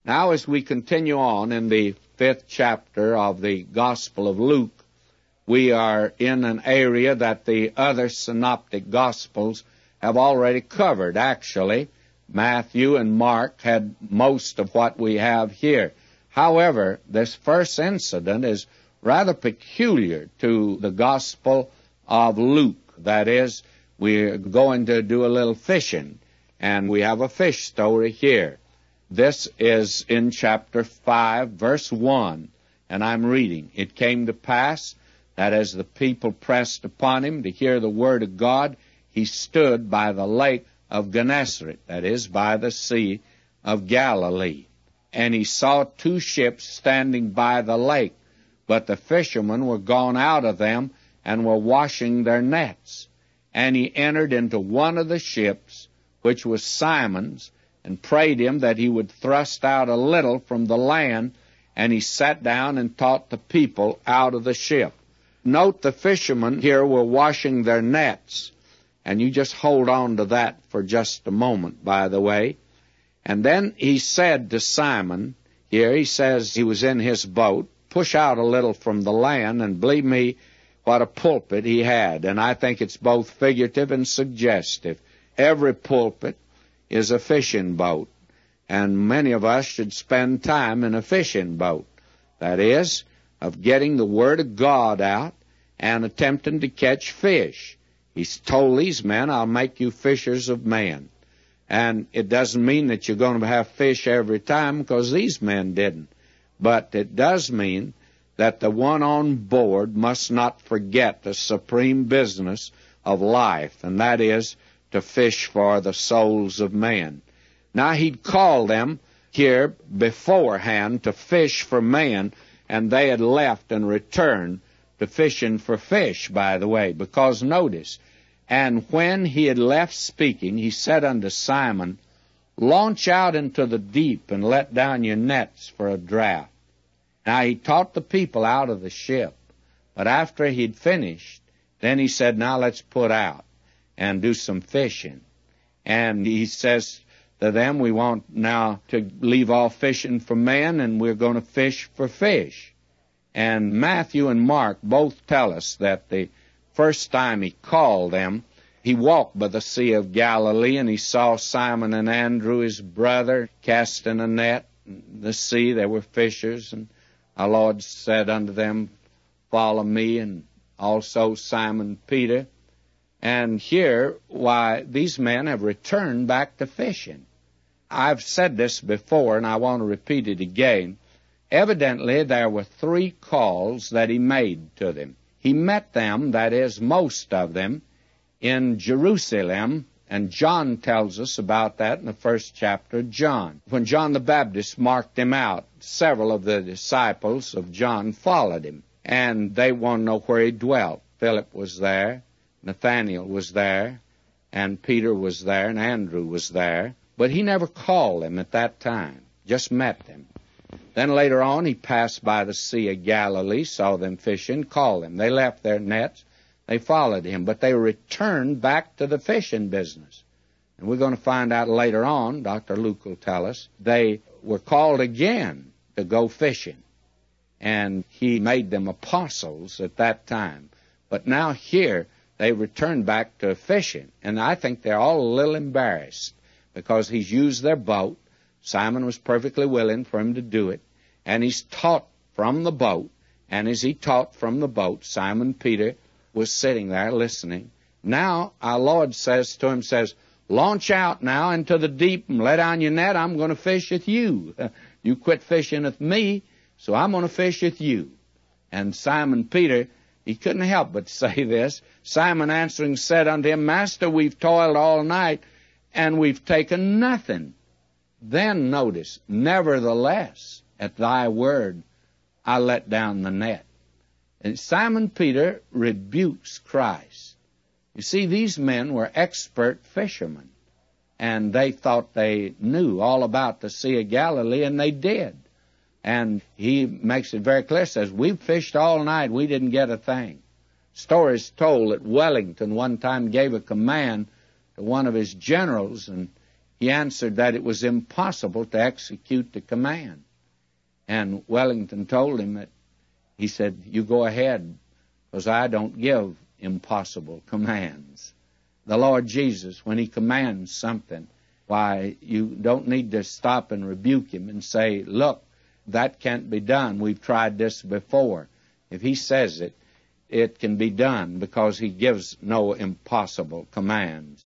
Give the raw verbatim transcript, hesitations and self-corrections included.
Now, as we continue on in the fifth chapter of the Gospel of Luke, we are in an area that the other synoptic Gospels have already covered. Actually, Matthew and Mark had most of what we have here. However, this first incident is rather peculiar to the Gospel of Luke. That is, we're going to do a little fishing, and we have a fish story here. This is in chapter five, verse one, and I'm reading. It came to pass that as the people pressed upon him to hear the word of God, he stood by the lake of Gennesaret, that is, by the Sea of Galilee. And he saw two ships standing by the lake, but the fishermen were gone out of them and were washing their nets. And he entered into one of the ships, which was Simon's, and prayed him that he would thrust out a little from the land, and he sat down and taught the people out of the ship. Note the fishermen here were washing their nets, and you just hold on to that for just a moment, by the way. And then he said to Simon, here he says he was in his boat, push out a little from the land, and believe me, what a pulpit he had. And I think it's both figurative and suggestive. Every pulpit is a fishing boat, and many of us should spend time in a fishing boat. That is, of getting the Word of God out and attempting to catch fish. He's told these men, I'll make you fishers of men. And it doesn't mean that you're going to have fish every time, because these men didn't. But it does mean that the one on board must not forget the supreme business of life, and that is to fish for the souls of men. Now, he'd called them here beforehand to fish for men, and they had left and returned to fishing for fish, by the way, because notice, and when he had left speaking, he said unto Simon, launch out into the deep and let down your nets for a draught. Now, he taught the people out of the ship, but after he'd finished, then he said, now let's put out and do some fishing. And he says to them, we want now to leave off fishing for men, and we're going to fish for fish. And Matthew and Mark both tell us that the first time he called them, he walked by the Sea of Galilee, and he saw Simon and Andrew, his brother, casting a net in the sea. They were fishers, and our Lord said unto them, follow me, and also Simon Peter. And here, why, these men have returned back to fishing. I've said this before, and I want to repeat it again. Evidently, there were three calls that he made to them. He met them, that is, most of them, in Jerusalem, and John tells us about that in the first chapter of John. When John the Baptist marked him out, several of the disciples of John followed him, and they want to know where he dwelt. Philip was there, Nathanael was there, and Peter was there, and Andrew was there. But he never called them at that time, just met them. Then later on, he passed by the Sea of Galilee, saw them fishing, called them. They left their nets, they followed him, but they returned back to the fishing business. And we're going to find out later on, Doctor Luke will tell us, they were called again to go fishing. And he made them apostles at that time. But now here, they returned back to fishing. And I think they're all a little embarrassed because he's used their boat. Simon was perfectly willing for him to do it. And he's taught from the boat. And as he taught from the boat, Simon Peter was sitting there listening. Now our Lord says to him, says, launch out now into the deep and let down your net. I'm going to fish with you. You quit fishing with me, so I'm going to fish with you. And Simon Peter, he couldn't help but say this. Simon answering said unto him, Master, we've toiled all night, and we've taken nothing. Then notice, nevertheless, at thy word, I let down the net. And Simon Peter rebukes Christ. You see, these men were expert fishermen, and they thought they knew all about the Sea of Galilee, and they did. And he makes it very clear, says, we've fished all night, we didn't get a thing. Stories told that Wellington one time gave a command to one of his generals, and he answered that it was impossible to execute the command. And Wellington told him that, he said, you go ahead, because I don't give impossible commands. The Lord Jesus, when he commands something, why, you don't need to stop and rebuke him and say, look, that can't be done. We've tried this before. If he says it, it can be done, because he gives no impossible commands.